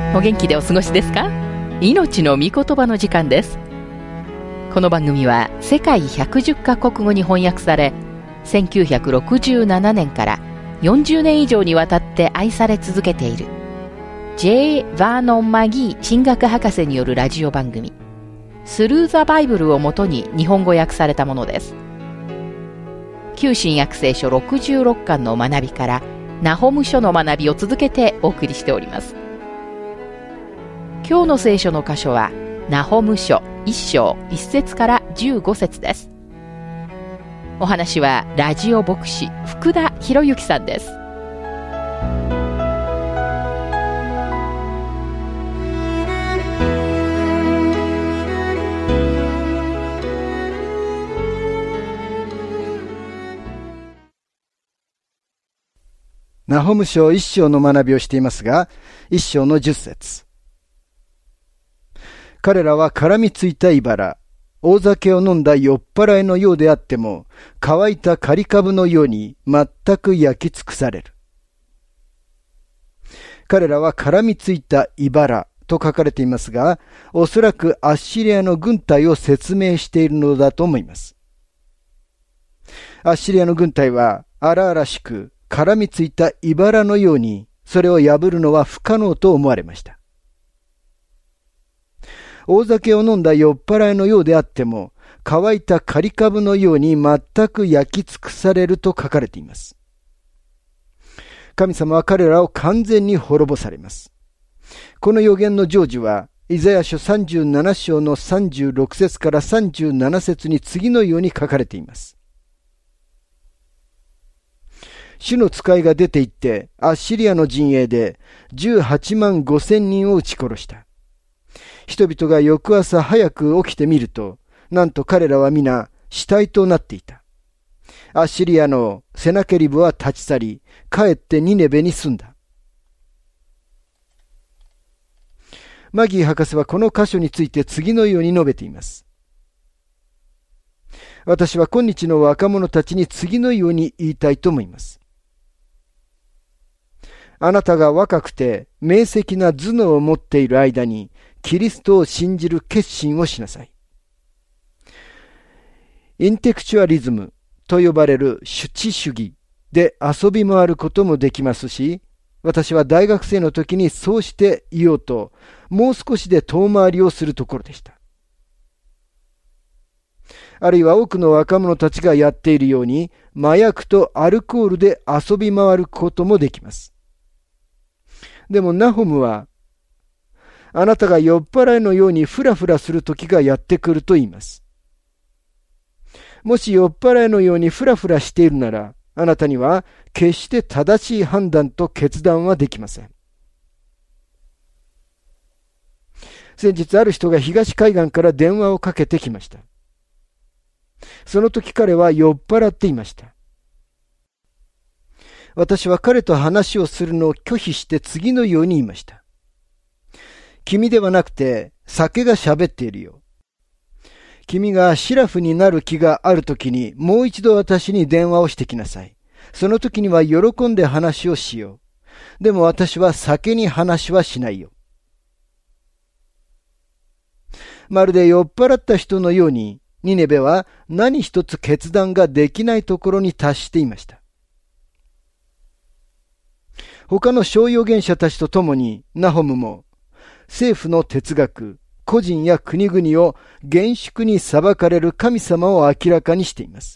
お元気でお過ごしですか？命の御言葉の時間です。この番組は世界110カ国語に翻訳され、1967年から40年以上にわたって愛され続けている J. バーノン・マギー神学博士によるラジオ番組スルー・ザ・バイブルをもとに日本語訳されたものです。旧新約聖書66巻の学びからナホム書の学びを続けてお送りしております。今日の聖書の箇所はナホム書1章1節から15節です。お話はラジオ牧師福田博之さんです。 ナホム書1章の学びをしていますが、1章の10節。彼らは絡みついた茨、大酒を飲んだ酔っ払いのようであっても、乾いた刈り株のように全く焼き尽くされる。彼らは絡みついた茨と書かれていますが、おそらくアッシリアの軍隊を説明しているのだと思います。アッシリアの軍隊は荒々しく絡みついた茨のように、それを破るのは不可能と思われました。大酒を飲んだ酔っ払いのようであっても、乾いた刈り株のように全く焼き尽くされると書かれています。神様は彼らを完全に滅ぼされます。この予言の成就は、イザヤ書37章の36節から37節に次のように書かれています。主の使いが出て行って、アッシリアの陣営で18万5千人を撃ち殺した。人々が翌朝早く起きてみると、なんと彼らは皆死体となっていた。アッシリアのセナケリブは立ち去り、帰ってニネベに住んだ。マギー博士はこの箇所について次のように述べています。私は今日の若者たちに次のように言いたいと思います。あなたが若くて明晰な頭脳を持っている間に、キリストを信じる決心をしなさい。インテクチュアリズムと呼ばれる主治主義で遊び回ることもできますし、私は大学生の時にそうしていようと、もう少しで遠回りをするところでした。あるいは多くの若者たちがやっているように、麻薬とアルコールで遊び回ることもできます。でもナホムは、あなたが酔っ払いのようにフラフラする時がやってくると言います。もし酔っ払いのようにフラフラしているなら、あなたには決して正しい判断と決断はできません。先日ある人が東海岸から電話をかけてきました。その時彼は酔っ払っていました。私は彼と話をするのを拒否して次のように言いました。君ではなくて酒が喋っているよ。君がシラフになる気があるときにもう一度私に電話をしてきなさい。その時には喜んで話をしよう。でも私は酒に話はしないよ。まるで酔っ払った人のように、ニネベは何一つ決断ができないところに達していました。他の小預言者たちと共にナホムも政府の哲学、個人や国々を厳粛に裁かれる神様を明らかにしています。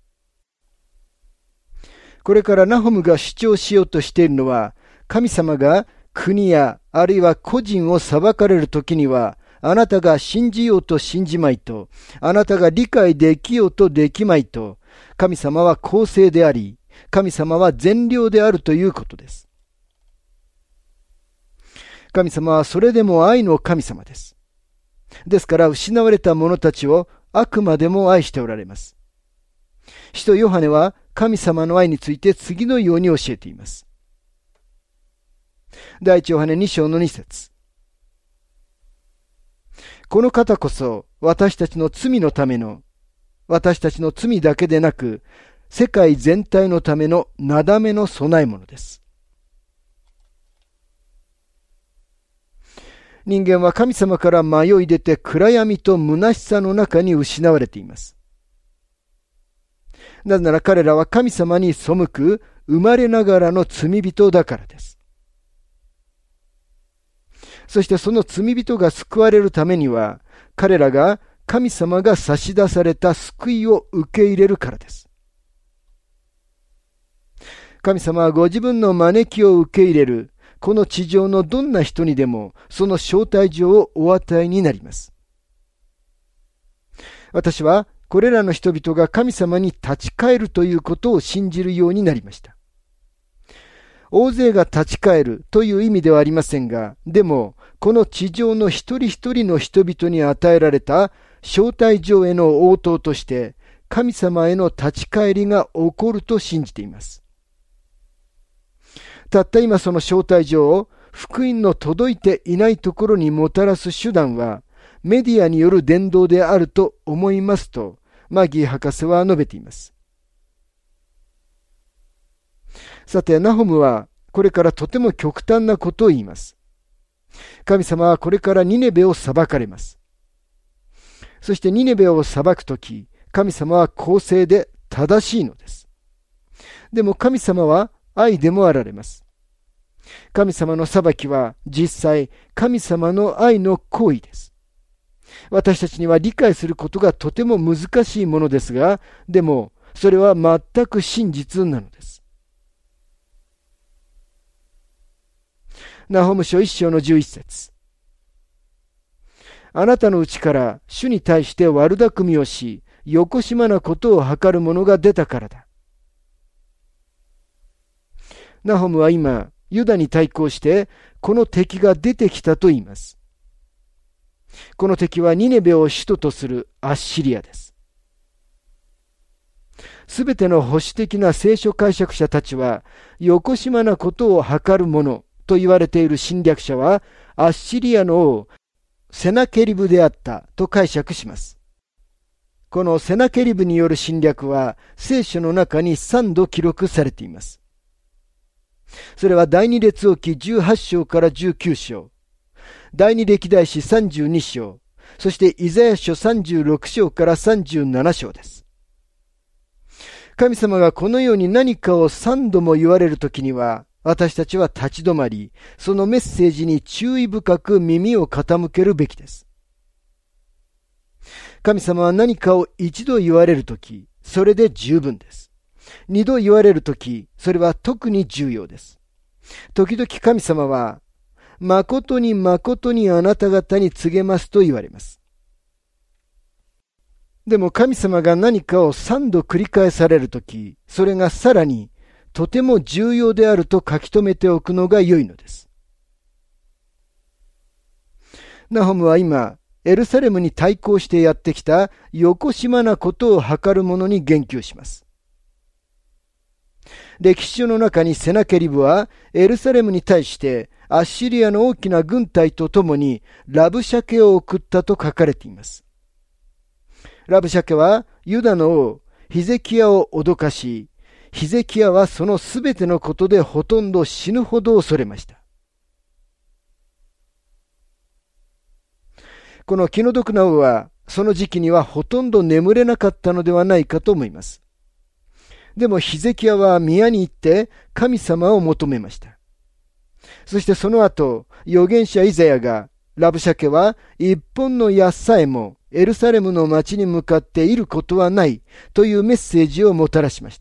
これからナホムが主張しようとしているのは、神様が国やあるいは個人を裁かれるときには、あなたが信じようと信じまいと、あなたが理解できようとできまいと、神様は公正であり、神様は善良であるということです。神様はそれでも愛の神様です。ですから失われた者たちをあくまでも愛しておられます。使徒ヨハネは神様の愛について次のように教えています。第一ヨハネ2章の2節。この方こそ私たちの罪のための、私たちの罪だけでなく、世界全体のためのなだめの備え物です。 人間は神様から迷い出て暗闇と虚しさの中に失われています。なぜなら彼らは神様に背く生まれながらの罪人だからです。そしてその罪人が救われるためには、彼らが神様が差し出された救いを受け入れるからです。神様はご自分の招きを受け入れる、この地上のどんな人にでも、その招待状をお与えになります。私は、これらの人々が神様に立ち返るということを信じるようになりました。大勢が立ち返るという意味ではありませんが、でも、この地上の一人一人の人々に与えられた招待状への応答として、神様への立ち返りが起こると信じています。たった今その招待状を福音の届いていないところにもたらす手段はメディアによる伝道であると思いますとマギー博士は述べています。さて、ナホムはこれからとても極端なことを言います。神様はこれからニネベを裁かれます。そしてニネベを裁くとき、神様は公正で正しいのです。でも神様は愛でもあられます。神様の裁きは実際神様の愛の行為です。私たちには理解することがとても難しいものですが、でもそれは全く真実なのです。ナホム書1章の11節。あなたのうちから主に対して悪巧みをし、よこしまなことを図る者が出たからだ。ナホムは今、ユダに対抗して、この敵が出てきたと言います。この敵はニネベを首都とするアッシリアです。すべての保守的な聖書解釈者たちは、よこしまなことを図る者と言われている侵略者は、アッシリアの王、セナケリブであったと解釈します。このセナケリブによる侵略は、聖書の中に3度記録されています。それは第二列王記18章から19章、第二歴代史32章、そしてイザヤ書36章から37章です。神様がこのように何かを3度も言われるときには、私たちは立ち止まり、そのメッセージに注意深く耳を傾けるべきです。神様は何かを一度言われるとき、それで十分です。二度言われるとき、それは特に重要です。時々神様は、誠に誠にあなた方に告げますと言われます。でも神様が何かを3度繰り返されるとき、それがさらにとても重要であると書き留めておくのが良いのです。ナホムは今、エルサレムに対抗してやってきたよこしまなことを図る者に言及します。歴史書の中にセナケリブはエルサレムに対してアッシリアの大きな軍隊とともにラブシャケを送ったと書かれています。ラブシャケはユダの王ヒゼキヤを脅かし、ヒゼキヤはそのすべてのことでほとんど死ぬほど恐れました。この気の毒な王はその時期にはほとんど眠れなかったのではないかと思います。でもヒゼキヤは宮に行って神様を求めました。そしてその後、預言者イザヤがラブシャケは一本の矢さえもエルサレムの町に向かっていることはないというメッセージをもたらしました。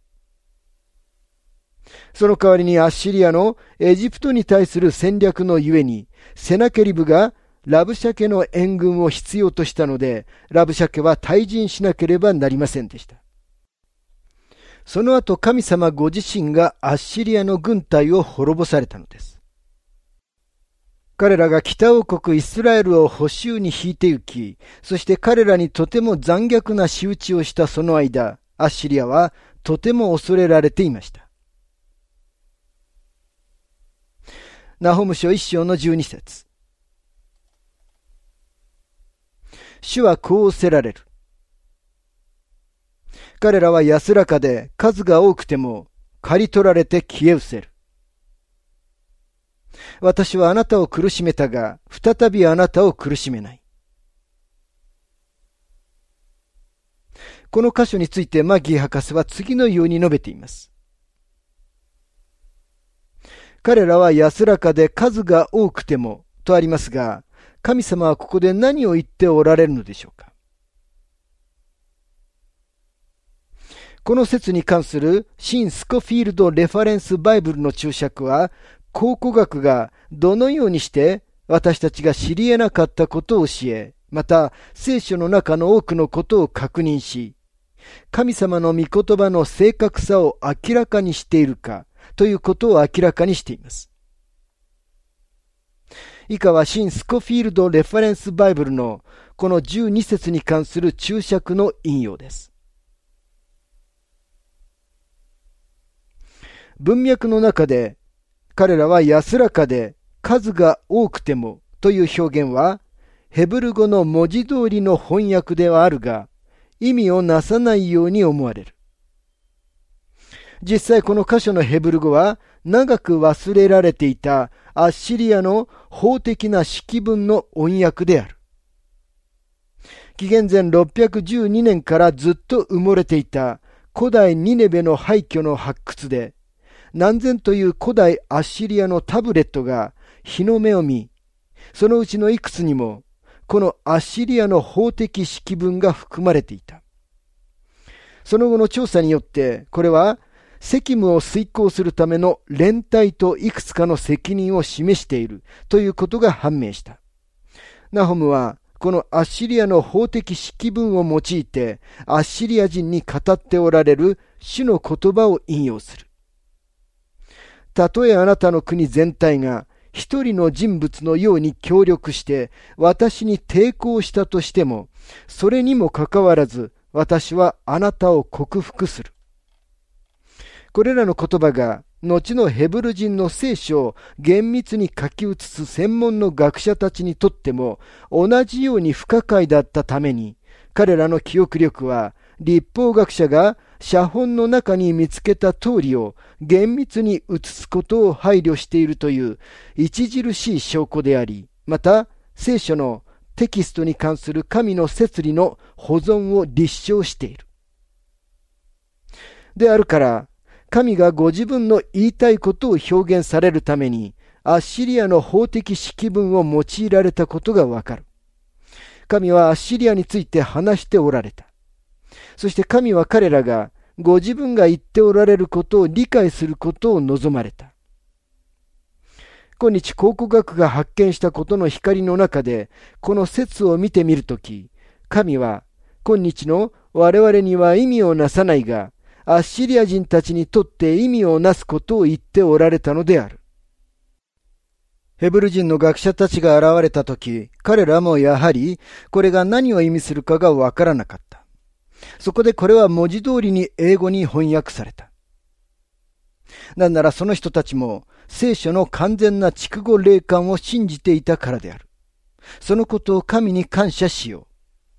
その代わりにアッシリアのエジプトに対する戦略のゆえにセナケリブがラブシャケの援軍を必要としたので、ラブシャケは退陣しなければなりませんでした。その後神様ご自身がアッシリアの軍隊を滅ぼされたのです。彼らが北王国イスラエルを捕囚に引いて行き、そして彼らにとても残虐な仕打ちをしたその間、アッシリアはとても恐れられていました。ナホム書1章の12節。主はこうおせられる。彼らは安らかで数が多くても刈り取られて消え失せる。 私はあなたを苦しめたが、再びあなたを苦しめない。この箇所についてマギー博士は次のように述べています。彼らは安らかで数が多くてもとありますが、神様はここで何を言っておられるのでしょうか。この説に関する新スコフィールド・レファレンス・バイブルの注釈は、考古学がどのようにして私たちが知り得なかったことを教え、また聖書の中の多くのことを確認し、神様の御言葉の正確さを明らかにしているかということを明らかにしています。以下は新スコフィールド・レファレンス・バイブルのこの12節に関する注釈の引用です。文脈の中で、彼らは安らかで数が多くてもという表現は、ヘブル語の文字通りの翻訳ではあるが、意味をなさないように思われる。実際この箇所のヘブル語は、長く忘れられていたアッシリアの法的な式文の音訳である。紀元前612年からずっと埋もれていた古代ニネベの廃墟の発掘で、何千という古代アッシリアのタブレットが日の目を見、そのうちのいくつにもこのアッシリアの法的式文が含まれていた。その後の調査によってこれは責務を遂行するための連帯といくつかの責任を示しているということが判明した。ナホムはこのアッシリアの法的式文を用いてアッシリア人に語っておられる主の言葉を引用する。たとえあなたの国全体が一人の人物のように協力して私に抵抗したとしても、それにもかかわらず私はあなたを克服する。これらの言葉が後のヘブル人の聖書を厳密に書き写す専門の学者たちにとっても同じように不可解だったために、彼らの記憶力は律法学者が写本の中に見つけた通りを厳密に写すことを配慮しているという著しい証拠であり、また聖書のテキストに関する神の摂理の保存を立証している。であるから、神がご自分の言いたいことを表現されるために、アッシリアの法的式文を用いられたことがわかる。神はアッシリアについて話しておられた。そして神は彼らがご自分が言っておられることを理解することを望まれた。今日考古学が発見したことの光の中でこの説を見てみるとき、神は今日の我々には意味をなさないが、アッシリア人たちにとって意味をなすことを言っておられたのである。ヘブル人の学者たちが現れたとき、彼らもやはりこれが何を意味するかがわからなかった。そこでこれは文字通りに英語に翻訳された。なんならその人たちも聖書の完全な筑後霊感を信じていたからである。そのことを神に感謝しよう。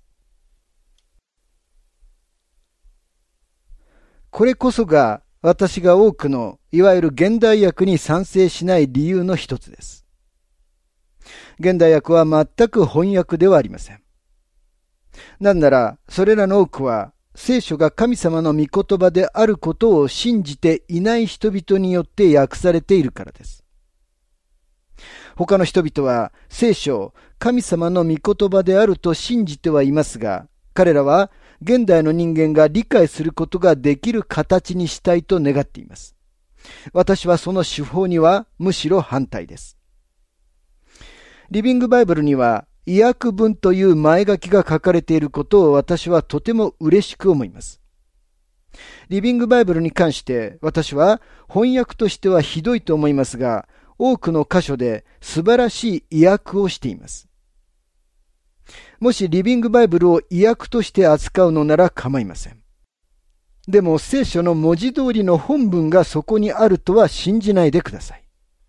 これこそが私が多くのいわゆる現代訳に賛成しない理由の一つです。現代訳は全く翻訳ではありません。なんならそれらの多くは聖書が神様の御言葉であることを信じていない人々によって訳されているからです。他の人々は聖書を神様の御言葉であると信じてはいますが、彼らは現代の人間が理解することができる形にしたいと願っています。私はその手法にはむしろ反対です。リビングバイブルには意訳文という前書きが書かれていることを私はとても嬉しく思います。リビングバイブルに関して私は翻訳としてはひどいと思いますが、多くの箇所で素晴らしい意訳をしています。もしリビングバイブルを意訳として扱うのなら構いません。でも聖書の文字通りの本文がそこにあるとは信じないでください。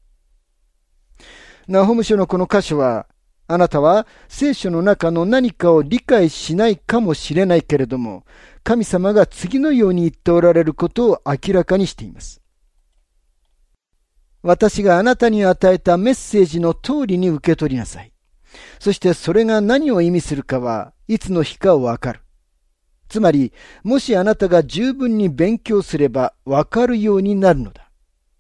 ナホム書のこの箇所は、あなたは聖書の中の何かを理解しないかもしれないけれども、神様が次のように言っておられることを明らかにしています。 私があなたに与えたメッセージの通りに受け取りなさい。そしてそれが何を意味するかはいつの日かわかる。つまり、もしあなたが十分に勉強すればわかるようになるのだ。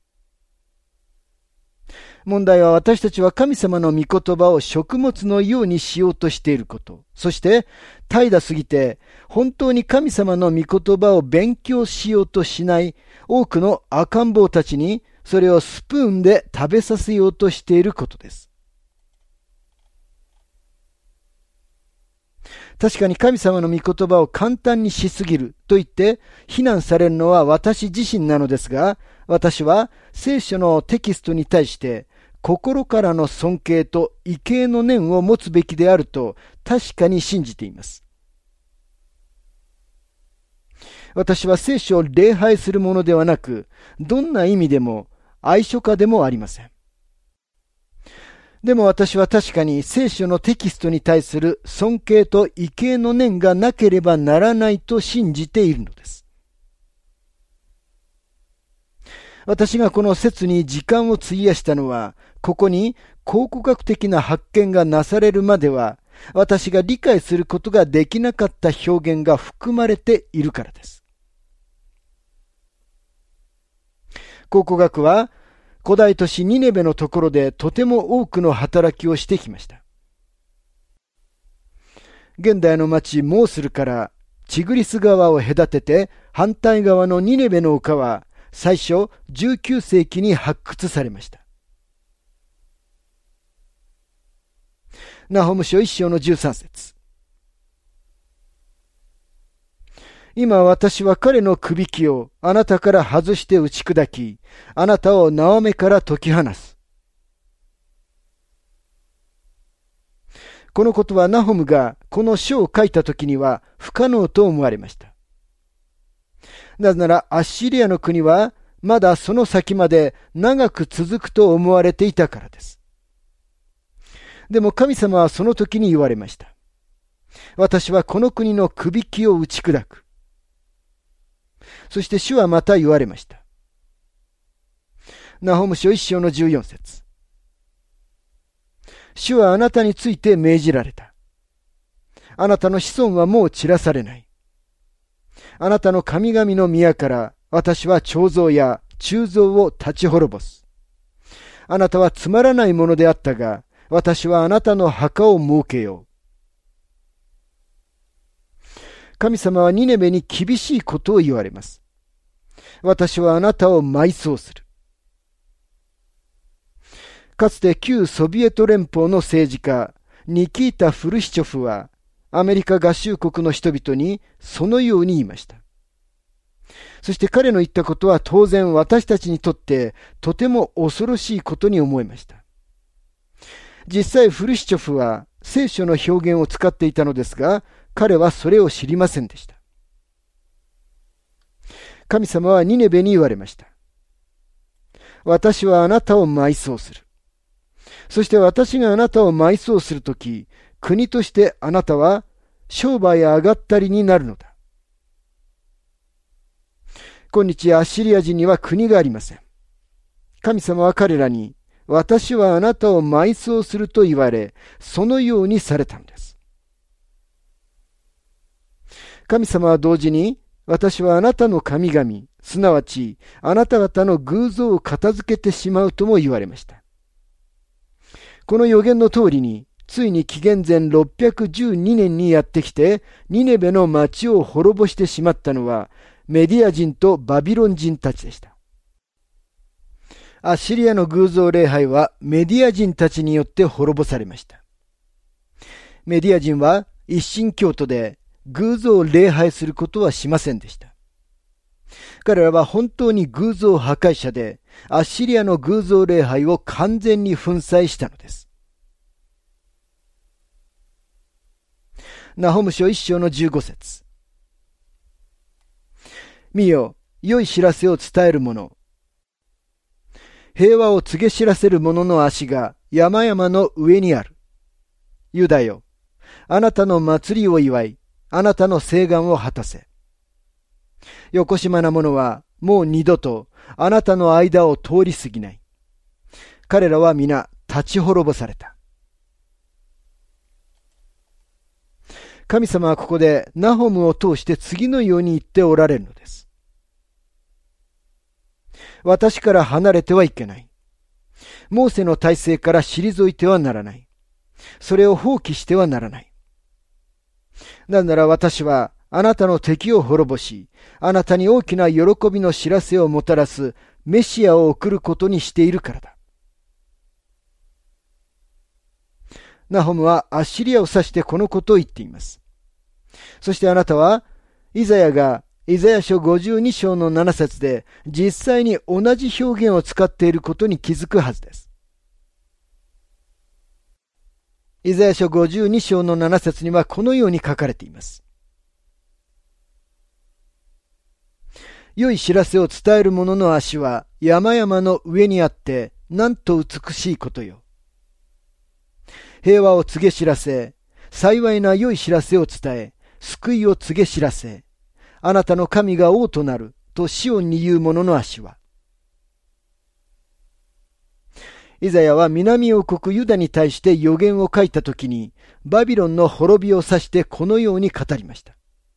問題は私たちは神様の御言葉を食物のようにしようとしていること。そして、怠惰すぎて、本当に神様の御言葉を勉強しようとしない多くの赤ん坊たちに、それをスプーンで食べさせようとしていることです。確かに神様の御言葉を簡単にしすぎると言って非難されるのは私自身なのですが、私は聖書のテキストに対して心からの尊敬と畏敬の念を持つべきであると確かに信じています。私は聖書を礼拝するものではなく、どんな意味でも愛書家でもありません。でも私は確かに聖書のテキストに対する尊敬と畏敬の念がなければならないと信じているのです。私がこの説に時間を費やしたのは、ここに考古学的な発見がなされるまでは、私が理解することができなかった表現が含まれているからです。考古学は、古代都市ニネベのところでとても多くの働きをしてきました。現代の町モースルからチグリス川を隔てて反対側のニネベの丘は最初19世紀に発掘されました。ナホム書1章の13節。今私は彼のくびきをあなたから外して打ち砕き、あなたを縄目から解き放す。このことはナホムがこの書を書いたときには不可能と思われました。なぜならアッシリアの国はまだその先まで長く続くと思われていたからです。でも神様はその時に言われました。私はこの国のくびきを打ち砕く。そして主はまた言われました。ナホム書1章の14節。主はあなたについて命じられた。あなたの子孫はもう散らされない。あなたの神々の宮から私は彫像や鋳造を立ち滅ぼす。あなたはつまらないものであったが、私はあなたの墓を設けよう。神様はニネベに厳しいことを言われます。私はあなたを埋葬する。かつて旧ソビエト連邦の政治家、ニキータ・フルシチョフは、アメリカ合衆国の人々にそのように言いました。そして彼の言ったことは当然私たちにとってとても恐ろしいことに思いました。実際フルシチョフは聖書の表現を使っていたのですが、彼はそれを知りませんでした。神様はニネベに言われました。私はあなたを埋葬する。そして私があなたを埋葬するとき、国としてあなたは商売上がったりになるのだ。今日アッシリア人には国がありません。神様は彼らに、私はあなたを埋葬すると言われ、そのようにされたのです。神様は同時に、私はあなたの神々、すなわちあなた方の偶像を片付けてしまうとも言われました。この予言の通りに、ついに紀元前612年にやってきて、ニネベの町を滅ぼしてしまったのは、メディア人とバビロン人たちでした。アッシリアの偶像礼拝はメディア人たちによって滅ぼされました。メディア人は一神教徒で偶像を礼拝することはしませんでした。彼らは本当に偶像破壊者で、アッシリアの偶像礼拝を完全に粉砕したのです。ナホム書1章の15節。見よ、良い知らせを伝える者。平和を告げ知らせる者の足が山々の上にある。ユダよ、あなたの祭りを祝い、あなたの誓願を果たせ。よこしまな者はもう二度とあなたの間を通り過ぎない。 彼らは皆立ち滅ぼされた。神様はここでナホムを通して次のように言っておられるのです。私から離れてはいけない。モーセの体制から退いてはならない。それを放棄してはならない。なぜなら私はあなたの敵を滅ぼし、あなたに大きな喜びの知らせをもたらすメシアを送ることにしているからだ。ナホムはアッシリアを指してこのことを言っています。そしてあなたは、イザヤがイザヤ書52章の7節で実際に同じ表現を使っていることに気づくはずです。イザヤ書52章の7節にはこのように書かれています。良い知らせを伝える者の足は山々の上にあってなんと美しいことよ。平和を告げ知らせ、幸いな良い知らせを伝え、救いを告げ知らせ、あなたの神が王となるとシオンに言う者の足は。イザヤは南王国ユダに対して預言を書いたときに、バビロンの滅びを指してこのように語りました。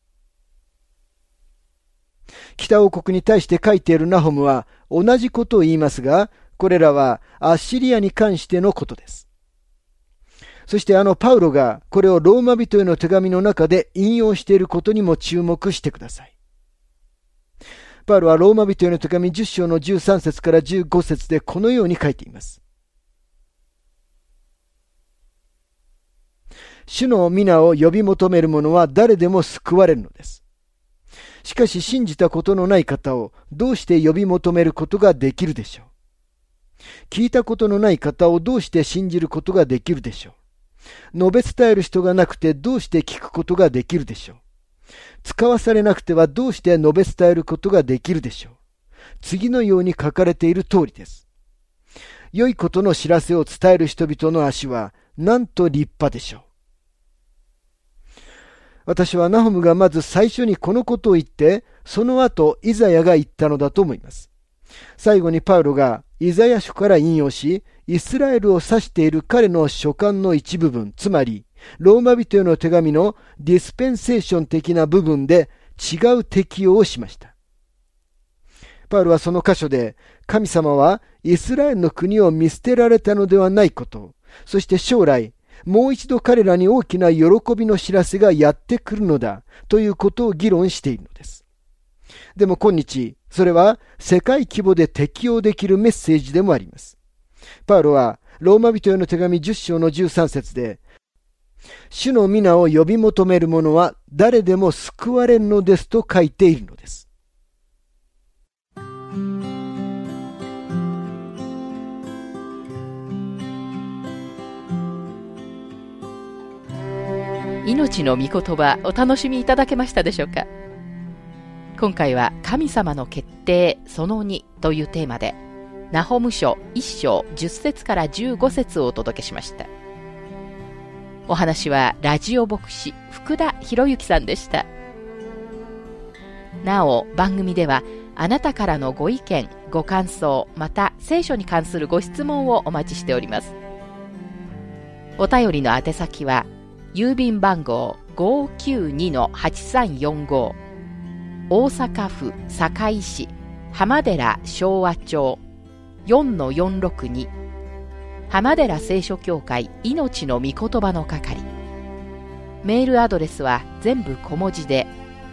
北王国に対して書いているナホムは同じことを言いますが、これらはアッシリアに関してのことです。そしてパウロがこれをローマ人への手紙の中で引用していることにも注目してください。パウロはローマ人への手紙10章の13節から15節でこのように書いています。主の皆を呼び求める者は誰でも救われるのです。しかし信じたことのない方をどうして呼び求めることができるでしょう。聞いたことのない方をどうして信じることができるでしょう。述べ伝える人がなくてどうして聞くことができるでしょう。使わされなくてはどうして述べ伝えることができるでしょう。次のように書かれている通りです。良いことの知らせを伝える人々の足はなんと立派でしょう。私はナホムがまず最初にこのことを言って、その後イザヤが言ったのだと思います。最後にパウロがイザヤ書から引用し、イスラエルを指している彼の書簡の一部分、つまりローマ人への手紙のディスペンセーション的な部分で違う適用をしました。パウロはその箇所で、神様はイスラエルの国を見捨てられたのではないこと、そして将来、もう一度彼らに大きな喜びの知らせがやってくるのだということを議論しているのです。でも今日、それは世界規模で適用できるメッセージでもあります。パウロはローマ人への手紙10章の13節で、主の皆を呼び求める者は誰でも救われるのですと書いているのです。 命の御言葉お楽しみいただけましたでしょうか。今回は神様の決定その2というテーマで、ナホム書1章10節から15節をお届けしました。お話はラジオ牧師福田博之さんでした。なお番組ではあなたからのご意見ご感想、また聖書に関するご質問をお待ちしております。お便りの宛先は郵便番号 592-8345 大阪府堺市浜寺昭和町 4-462 浜寺聖書協会命の御言葉の係。メールアドレスは全部小文字で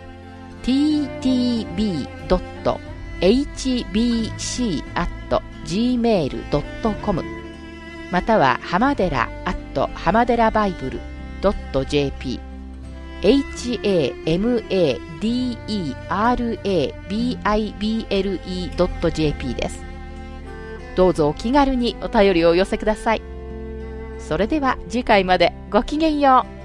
ttb.hbc@gmail.com または浜寺浜寺バイブル.jp hamaderabible.jp です。どうぞお気軽にお便りをお寄せください。それでは次回までごきげんよう。